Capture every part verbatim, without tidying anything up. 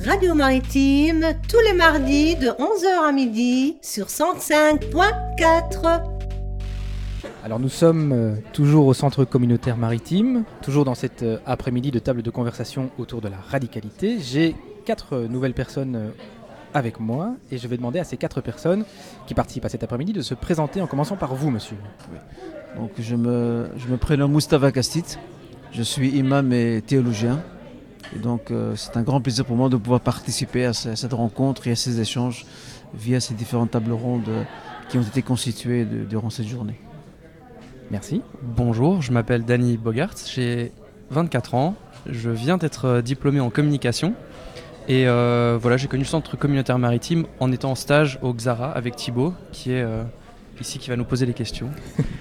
Radio Maritime, tous les mardis de onze heures à midi sur cent cinq point quatre. Alors nous sommes euh, toujours au centre communautaire maritime, toujours dans cet euh, après-midi de table de conversation autour de la radicalité. J'ai quatre euh, nouvelles personnes euh, avec moi et je vais demander à ces quatre personnes qui participent à cet après-midi de se présenter en commençant par vous, monsieur. Oui. Donc je me, je me prénomme Moustapha Kastit, je suis imam et théologien. Et donc euh, c'est un grand plaisir pour moi de pouvoir participer à, ce, à cette rencontre et à ces échanges via ces différentes tables rondes qui ont été constituées de, durant cette journée. Merci. Bonjour, je m'appelle Danny Bogart, j'ai vingt-quatre ans, je viens d'être diplômé en communication et euh, voilà, j'ai connu le centre communautaire maritime en étant en stage au Xara avec Thibaut qui est euh, ici qui va nous poser les questions.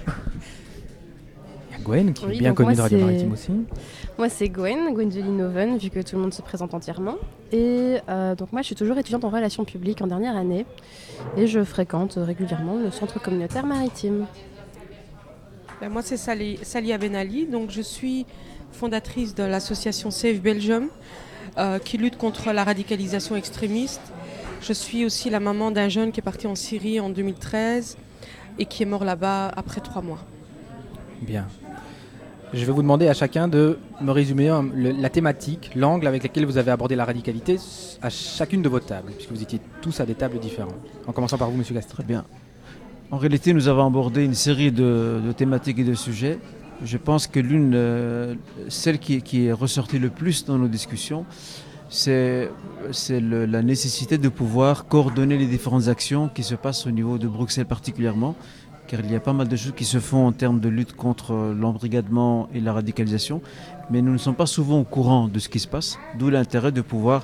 Il y a Gwen qui oui, est bien connue de Radio c'est... Maritime aussi. Moi c'est Gwen, Gwendoline Oven, vu que tout le monde se présente entièrement. Et euh, donc moi je suis toujours étudiante en relations publiques en dernière année et je fréquente régulièrement le centre communautaire maritime. Ben moi, c'est Sali, Salia Ben Ali, donc je suis fondatrice de l'association Save Belgium, euh, qui lutte contre la radicalisation extrémiste. Je suis aussi la maman d'un jeune qui est parti en Syrie en deux mille treize et qui est mort là-bas après trois mois. Bien. Je vais vous demander à chacun de me résumer um, le, la thématique, l'angle avec lequel vous avez abordé la radicalité à chacune de vos tables, puisque vous étiez tous à des tables différentes. En commençant par vous, monsieur Gaston. Très bien. En réalité, nous avons abordé une série de, de thématiques et de sujets. Je pense que l'une, euh, celle qui, qui est ressortie le plus dans nos discussions, c'est, c'est le, la nécessité de pouvoir coordonner les différentes actions qui se passent au niveau de Bruxelles particulièrement, car il y a pas mal de choses qui se font en termes de lutte contre l'embrigadement et la radicalisation, mais nous ne sommes pas souvent au courant de ce qui se passe, d'où l'intérêt de pouvoir,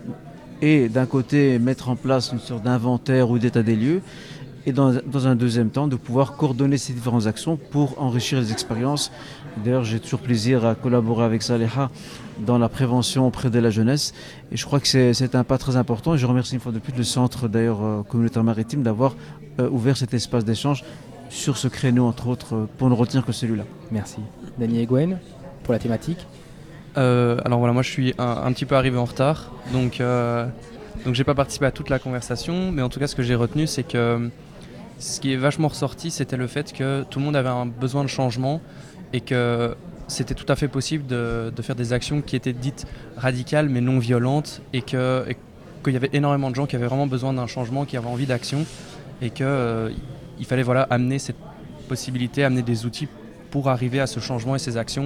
et d'un côté, mettre en place une sorte d'inventaire ou d'état des lieux, et dans, dans un deuxième temps, de pouvoir coordonner ces différentes actions pour enrichir les expériences. D'ailleurs, j'ai toujours plaisir à collaborer avec Saleha dans la prévention auprès de la jeunesse. Et je crois que c'est, c'est un pas très important. Et je remercie une fois de plus le centre d'ailleurs euh, communautaire maritime d'avoir euh, ouvert cet espace d'échange sur ce créneau, entre autres, euh, pour ne retenir que celui-là. Merci. Dany et Gwen, pour la thématique. Euh, alors voilà, moi je suis un, un petit peu arrivé en retard, donc, euh, donc j'ai pas participé à toute la conversation, mais en tout cas ce que j'ai retenu c'est que ce qui est vachement ressorti, c'était le fait que tout le monde avait un besoin de changement et que c'était tout à fait possible de, de faire des actions qui étaient dites radicales mais non violentes et, que, et qu'il y avait énormément de gens qui avaient vraiment besoin d'un changement, qui avaient envie d'action et qu'il euh, fallait voilà, amener cette possibilité, amener des outils pour arriver à ce changement et ces actions.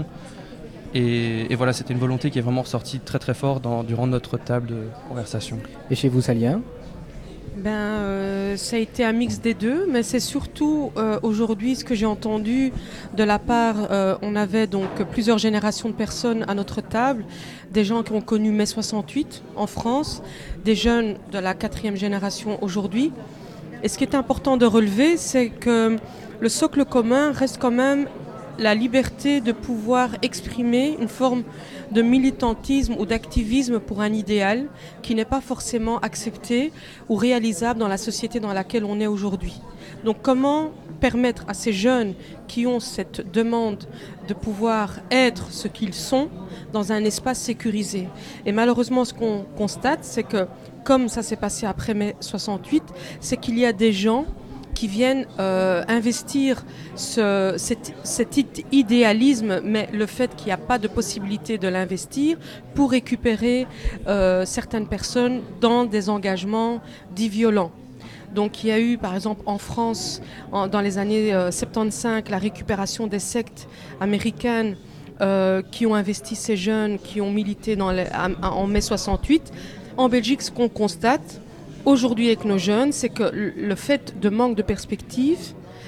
Et, et voilà, c'était une volonté qui est vraiment ressortie très très fort dans, durant notre table de conversation. Et chez vous, Salia ? Ben, euh, ça a été un mix des deux, mais c'est surtout euh, aujourd'hui ce que j'ai entendu de la part, euh, on avait donc plusieurs générations de personnes à notre table, des gens qui ont connu mai soixante-huit en France, des jeunes de la quatrième génération aujourd'hui. Et ce qui est important de relever, c'est que le socle commun reste quand même la liberté de pouvoir exprimer une forme de militantisme ou d'activisme pour un idéal qui n'est pas forcément accepté ou réalisable dans la société dans laquelle on est aujourd'hui. Donc comment permettre à ces jeunes qui ont cette demande de pouvoir être ce qu'ils sont dans un espace sécurisé. Et malheureusement, ce qu'on constate, c'est que comme ça s'est passé après mai soixante-huit, c'est qu'il y a des gens qui viennent euh, investir ce, cet, cet idéalisme, mais le fait qu'il n'y a pas de possibilité de l'investir pour récupérer euh, certaines personnes dans des engagements dits violents. Donc il y a eu par exemple en France, en, dans les années euh, soixante-quinze, la récupération des sectes américaines euh, qui ont investi ces jeunes, qui ont milité dans les, en, en mai soixante-huit. En Belgique, ce qu'on constate aujourd'hui avec nos jeunes, c'est que le fait de manque de perspective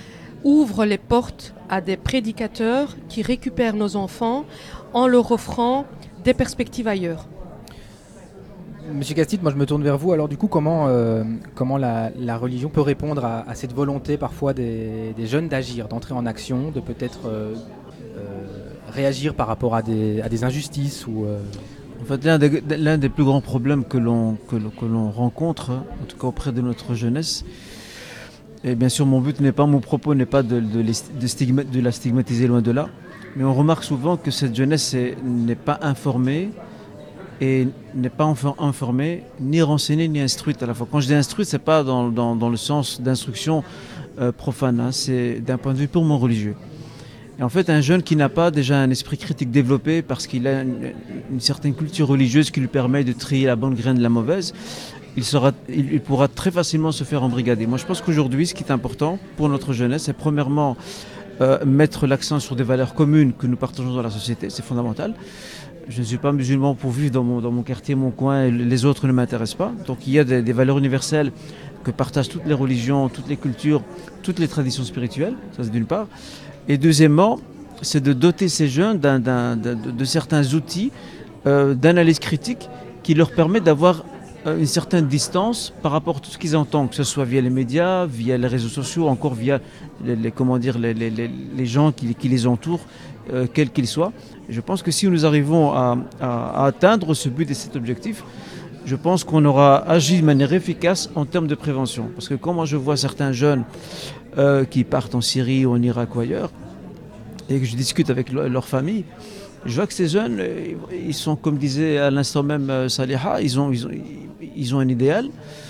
ouvre les portes à des prédicateurs qui récupèrent nos enfants en leur offrant des perspectives ailleurs. Monsieur Kastit, moi je me tourne vers vous. Alors du coup, comment, euh, comment la, la religion peut répondre à, à cette volonté parfois des, des jeunes d'agir, d'entrer en action, de peut-être euh, euh, réagir par rapport à des, à des injustices ou, euh... En fait, l'un des, l'un des plus grands problèmes que l'on, que, l'on, que l'on rencontre, en tout cas auprès de notre jeunesse, et bien sûr mon but n'est pas, mon propos n'est pas de, de, de, stigma, de la stigmatiser, loin de là, mais on remarque souvent que cette jeunesse est, n'est pas informée et n'est pas informée, ni renseignée, ni instruite à la fois. Quand je dis instruite, ce n'est pas dans, dans, dans le sens d'instruction euh, profane, hein, c'est d'un point de vue purement religieux. Et en fait, un jeune qui n'a pas déjà un esprit critique développé parce qu'il a une, une certaine culture religieuse qui lui permet de trier la bonne graine de la mauvaise, il, sera, il, il pourra très facilement se faire embrigader. Moi, je pense qu'aujourd'hui, ce qui est important pour notre jeunesse, c'est premièrement euh, mettre l'accent sur des valeurs communes que nous partageons dans la société, c'est fondamental. Je ne suis pas musulman pour vivre dans mon, dans mon quartier, mon coin, et les autres ne m'intéressent pas. Donc il y a des, des valeurs universelles que partagent toutes les religions, toutes les cultures, toutes les traditions spirituelles, ça c'est d'une part. Et deuxièmement, c'est de doter ces jeunes d'un, d'un, de, de certains outils euh, d'analyse critique qui leur permettent d'avoir euh, une certaine distance par rapport à tout ce qu'ils entendent, que ce soit via les médias, via les réseaux sociaux, encore via les, les, comment dire, les, les, les, les gens qui, qui les entourent, euh, quels qu'ils soient. Je pense que si nous arrivons à, à, à atteindre ce but et cet objectif, je pense qu'on aura agi de manière efficace en termes de prévention. Parce que quand moi je vois certains jeunes euh, qui partent en Syrie ou en Irak ou ailleurs, et que je discute avec le, leur famille, je vois que ces jeunes, ils sont, comme disait à l'instant même euh, Saliha, ils ont, ils, ont, ils ont un idéal,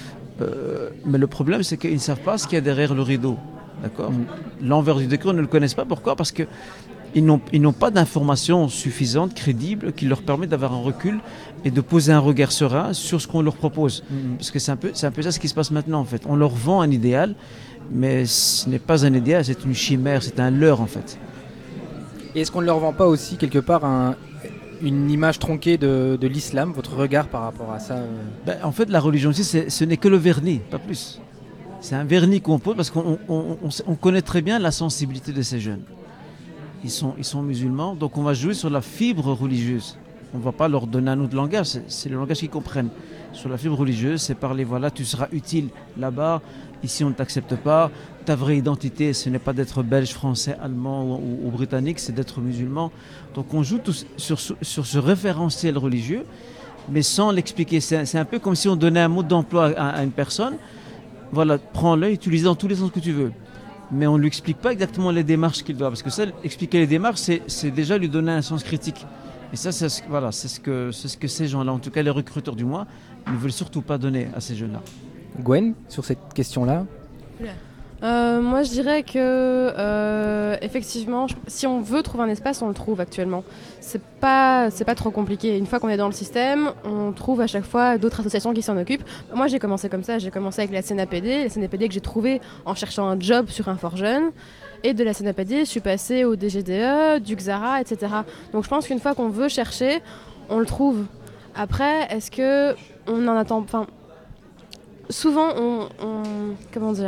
euh, mais le problème c'est qu'ils ne savent pas ce qu'il y a derrière le rideau. D'accord ? L'envers du décor, ils ne le connaissent pas. Pourquoi ? Parce que Ils n'ont, ils n'ont pas d'informations suffisantes, crédibles, qui leur permettent d'avoir un recul et de poser un regard serein sur ce qu'on leur propose. Mmh. Parce que c'est un peu, c'est un peu ça ce qui se passe maintenant en fait. On leur vend un idéal, mais ce n'est pas un idéal, c'est une chimère, c'est un leurre en fait. Et est-ce qu'on ne leur vend pas aussi quelque part un, une image tronquée de, de l'islam, votre regard par rapport à ça euh... ben, En fait, la religion aussi, c'est, ce n'est que le vernis, pas plus. C'est un vernis qu'on pose parce qu'on on, on, on connaît très bien la sensibilité de ces jeunes. Ils sont, ils sont musulmans, donc on va jouer sur la fibre religieuse. On ne va pas leur donner un autre langage, c'est, c'est le langage qu'ils comprennent. Sur la fibre religieuse, c'est parler, voilà, tu seras utile là-bas, ici on ne t'accepte pas. Ta vraie identité, ce n'est pas d'être belge, français, allemand ou, ou, ou britannique, c'est d'être musulman. Donc on joue tout sur, sur ce référentiel religieux, mais sans l'expliquer. C'est, c'est un peu comme si on donnait un mode d'emploi à, à une personne. Voilà, prends-le, utilise dans tous les sens que tu veux. Mais on ne lui explique pas exactement les démarches qu'il doit. Parce que ça, expliquer les démarches, c'est, c'est déjà lui donner un sens critique. Et ça, c'est ce, voilà, c'est ce que, c'est ce que ces gens-là, en tout cas les recruteurs du moins, ne veulent surtout pas donner à ces jeunes-là. Gwen, sur cette question-là ? Euh, moi, je dirais que, euh, effectivement, si on veut trouver un espace, on le trouve actuellement. C'est pas, c'est pas trop compliqué. Une fois qu'on est dans le système, on trouve à chaque fois d'autres associations qui s'en occupent. Moi, j'ai commencé comme ça. J'ai commencé avec la C N A P D, la C N A P D que j'ai trouvée en cherchant un job sur InfoJeunes. Et de la C N A P D, je suis passée au D G D E, du X A R A, et cetera. Donc, je pense qu'une fois qu'on veut chercher, on le trouve. Après, est-ce que on en attend... Enfin, souvent, on, on... Comment dire ?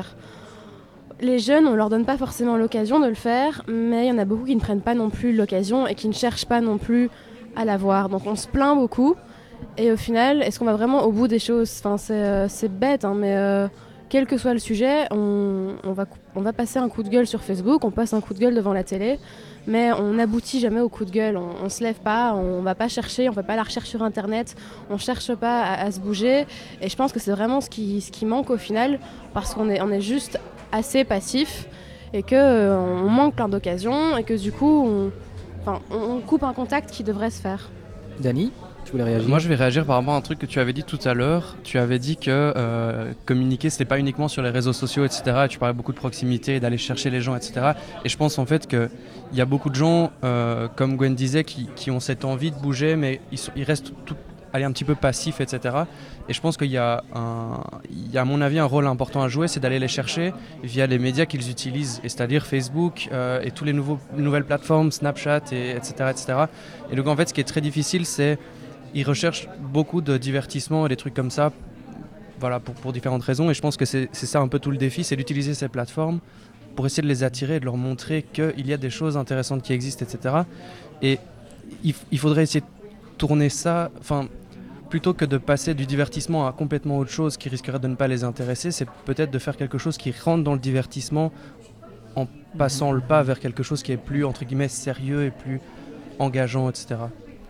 Les jeunes, on leur donne pas forcément l'occasion de le faire, mais il y en a beaucoup qui ne prennent pas non plus l'occasion et qui ne cherchent pas non plus à l'avoir. Donc on se plaint beaucoup. Et au final, est-ce qu'on va vraiment au bout des choses ? Enfin, c'est, euh, c'est bête, hein, mais euh, quel que soit le sujet, on, on, va, on va passer un coup de gueule sur Facebook, on passe un coup de gueule devant la télé, mais on n'aboutit jamais au coup de gueule. On, on se lève pas, on va pas chercher, on fait pas la recherche sur Internet, on cherche pas à, à se bouger. Et je pense que c'est vraiment ce qui, ce qui manque au final, parce qu'on est, on est juste assez passif et qu'on euh, manque plein d'occasions et que du coup on, enfin, on coupe un contact qui devrait se faire. Dany, tu voulais réagir ? Moi je vais réagir par rapport à un truc que tu avais dit tout à l'heure. Tu avais dit que euh, communiquer c'était pas uniquement sur les réseaux sociaux, et cetera. Et tu parlais beaucoup de proximité, d'aller chercher les gens, et cetera. Et je pense en fait qu'il y a beaucoup de gens, euh, comme Gwen disait, qui, qui ont cette envie de bouger mais ils, sont, ils restent tout, aller un petit peu passifs, et cetera. Et je pense qu'il y a, un, il y a à mon avis un rôle important à jouer, c'est d'aller les chercher via les médias qu'ils utilisent, et c'est-à-dire Facebook euh, et toutes les nouveaux, nouvelles plateformes, Snapchat, et, etc., et cetera. Et donc en fait ce qui est très difficile, c'est ils recherchent beaucoup de divertissement et des trucs comme ça, voilà, pour, pour différentes raisons. Et je pense que c'est, c'est ça un peu tout le défi, c'est d'utiliser ces plateformes pour essayer de les attirer et de leur montrer qu'il y a des choses intéressantes qui existent, et cetera. Et il, il faudrait essayer de tourner ça, enfin, plutôt que de passer du divertissement à complètement autre chose qui risquerait de ne pas les intéresser, c'est peut-être de faire quelque chose qui rentre dans le divertissement en passant le pas vers quelque chose qui est plus, entre guillemets, sérieux et plus engageant, et cetera.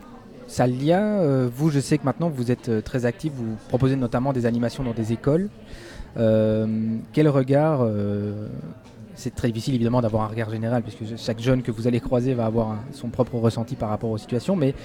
Salia, euh, vous, je sais que maintenant vous êtes euh, très actif, vous proposez notamment des animations dans des écoles. Euh, quel regard, euh, c'est très difficile évidemment d'avoir un regard général puisque chaque jeune que vous allez croiser va avoir un, son propre ressenti par rapport aux situations, mais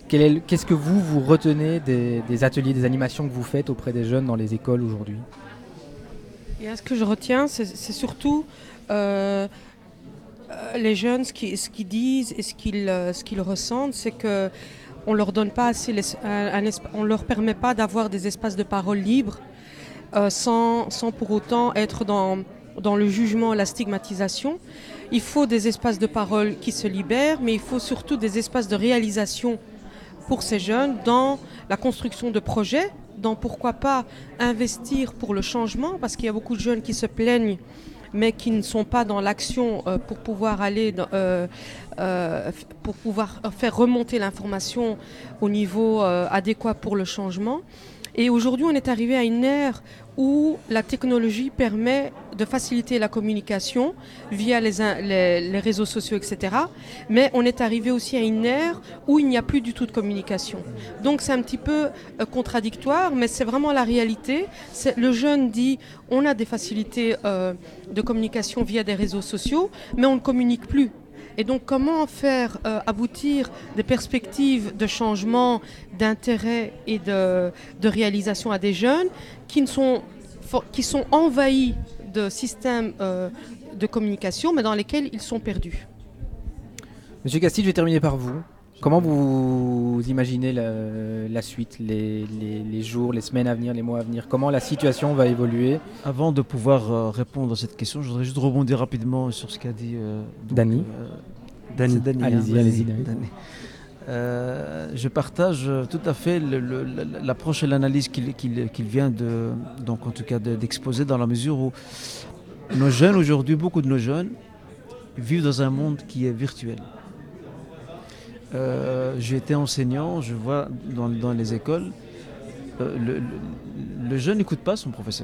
Quel est le- qu'est-ce que vous, vous retenez des, des ateliers, des animations que vous faites auprès des jeunes dans les écoles aujourd'hui? Et ce que je retiens, c'est, c'est surtout euh, euh, les jeunes, ce qu'ils, ce qu'ils disent et ce qu'ils, euh, ce qu'ils ressentent, c'est que on leur donne pas assez, les, un, un esp- on leur permet pas d'avoir des espaces de parole libres euh, sans, sans pour autant être dans, dans le jugement, la stigmatisation. Il faut des espaces de parole qui se libèrent, mais il faut surtout des espaces de réalisation pour ces jeunes dans la construction de projets, dans pourquoi pas investir pour le changement, parce qu'il y a beaucoup de jeunes qui se plaignent mais qui ne sont pas dans l'action euh, pour pouvoir aller dans, euh, euh, pour pouvoir faire remonter l'information au niveau euh, adéquat pour le changement. Et aujourd'hui, on est arrivé à une ère où la technologie permet de faciliter la communication via les, les, les réseaux sociaux, et cetera. Mais on est arrivé aussi à une ère où il n'y a plus du tout de communication. Donc c'est un petit peu euh, contradictoire, mais c'est vraiment la réalité. C'est, le jeune dit, on a des facilités euh, de communication via des réseaux sociaux, mais on ne communique plus. Et donc, comment faire euh, aboutir des perspectives de changement, d'intérêt et de, de réalisation à des jeunes qui, ne sont, qui sont envahis de systèmes euh, de communication, mais dans lesquels ils sont perdus. Monsieur Castille, je vais terminer par vous. Comment vous imaginez la, la suite, les, les, les jours, les semaines à venir, les mois à venir? Comment la situation va évoluer? Avant de pouvoir euh, répondre à cette question, je voudrais juste rebondir rapidement sur ce qu'a dit euh, donc, Dany. Euh, Dany. c'est Dany, Allez-y, hein, allez-y, Dany. Dany. Euh, je partage tout à fait le, le, l'approche et l'analyse qu'il, qu'il, qu'il vient de, donc en tout cas de, d'exposer, dans la mesure où nos jeunes aujourd'hui, beaucoup de nos jeunes, vivent dans un monde qui est virtuel. Euh, j'ai été enseignant, je vois dans, dans les écoles, euh, le, le, le jeune n'écoute pas son professeur.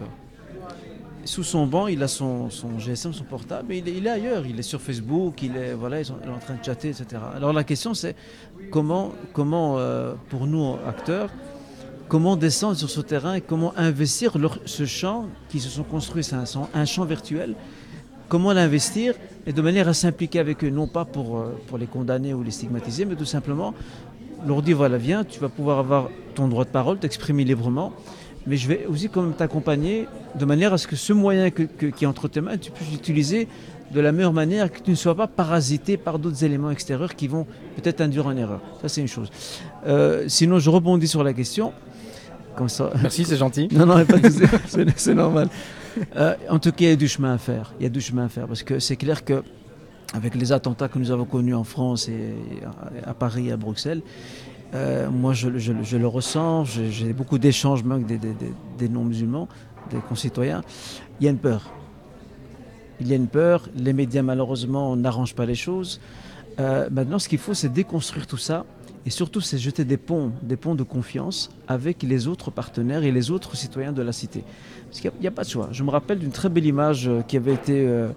Sous son banc, il a son, son G S M, son portable, mais il est, il est ailleurs, il est sur Facebook, il est, voilà, ils sont, il est en train de chatter, et cetera. Alors la question c'est comment, comment euh, pour nous acteurs, comment descendre sur ce terrain et comment investir leur, ce champ qui se sont construits, c'est un, un champ virtuel. Comment l'investir et de manière à s'impliquer avec eux, non pas pour, pour les condamner ou les stigmatiser, mais tout simplement leur dire voilà, viens, tu vas pouvoir avoir ton droit de parole, t'exprimer librement, mais je vais aussi quand même t'accompagner de manière à ce que ce moyen que, que, qui est entre tes mains, tu puisses l'utiliser de la meilleure manière, que tu ne sois pas parasité par d'autres éléments extérieurs qui vont peut-être induire en erreur. Ça, c'est une chose. Euh, sinon, je rebondis sur la question. Comme ça. Merci, c'est gentil. Non, non, pas de souci, c'est, c'est normal. Euh, en tout cas, il y a du chemin à faire. Il y a du chemin à faire parce que c'est clair que avec les attentats que nous avons connus en France et à Paris et à Bruxelles, euh, moi je, je, je le ressens. J'ai, j'ai beaucoup d'échanges même avec des, des, des, des non-musulmans, des concitoyens. Il y a une peur. Il y a une peur. Les médias malheureusement n'arrangent pas les choses. Euh, maintenant, ce qu'il faut, c'est déconstruire tout ça. Et surtout, c'est jeter des ponts, des ponts de confiance avec les autres partenaires et les autres citoyens de la cité. Parce qu'il n'y a, a pas de choix. Je me rappelle d'une très belle image qui avait été euh,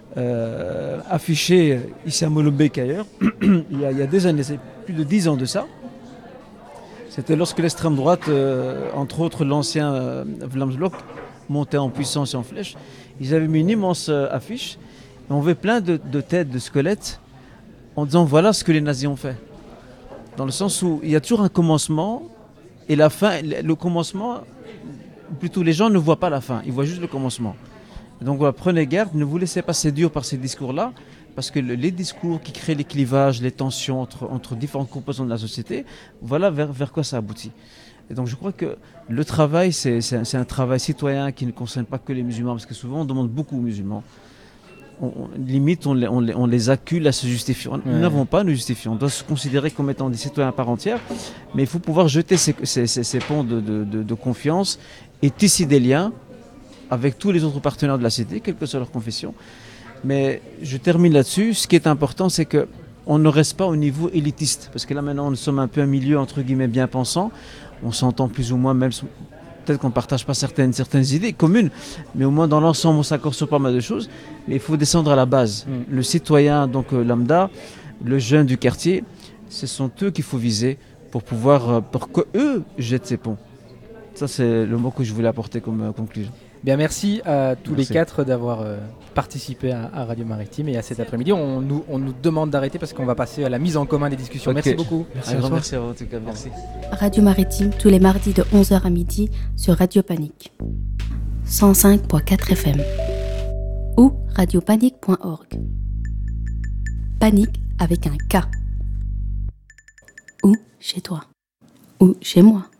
euh, affichée ici à Molenbeek ailleurs, il, y a, il y a des années, c'est plus de dix ans de ça. C'était lorsque l'extrême droite, euh, entre autres l'ancien euh, Vlaams Blok, montait en puissance et en flèche. Ils avaient mis une immense euh, affiche et on voit plein de, de têtes, de squelettes, en disant voilà ce que les nazis ont fait. Dans le sens où il y a toujours un commencement et la fin, le commencement, plutôt les gens ne voient pas la fin, ils voient juste le commencement. Donc voilà, prenez garde, ne vous laissez pas séduire par ces discours-là, parce que le, les discours qui créent les clivages, les tensions entre, entre différentes composantes de la société, voilà vers, vers quoi ça aboutit. Et donc je crois que le travail, c'est, c'est, un, c'est un travail citoyen qui ne concerne pas que les musulmans, parce que souvent on demande beaucoup aux musulmans. On, on, limite, on les, on, les, on les accule à se justifier. Nous ouais. n'avons pas à nous justifier. On doit se considérer comme étant des citoyens à part entière, mais il faut pouvoir jeter ces, ces, ces, ces ponts de, de, de, de confiance et tisser des liens avec tous les autres partenaires de la cité, quelle que soit leur confession. Mais je termine là-dessus. Ce qui est important, c'est qu'on ne reste pas au niveau élitiste, parce que là maintenant, nous sommes un peu un milieu entre guillemets bien pensant. On s'entend plus ou moins, même peut-être qu'on ne partage pas certaines, certaines idées communes, mais au moins dans l'ensemble, on s'accorde sur pas mal de choses. Mais il faut descendre à la base. Mm. Le citoyen, donc euh, lambda, le jeune du quartier, ce sont eux qu'il faut viser pour pouvoir, euh, pour qu'eux jettent ces ponts. Ça, c'est le mot que je voulais apporter comme euh, conclusion. Bien, merci à tous Merci. les quatre d'avoir euh, participé à, à Radio Maritime et à cet après-midi. On nous, on nous demande d'arrêter parce qu'on va passer à la mise en commun des discussions. Ok. Merci beaucoup. Un grand merci à vous en tout cas, merci. Radio Maritime tous les mardis de onze heures à midi sur Radio Panique. cent cinq virgule quatre F M ou radio panique point org. Panique avec un K. Ou chez toi. Ou chez moi.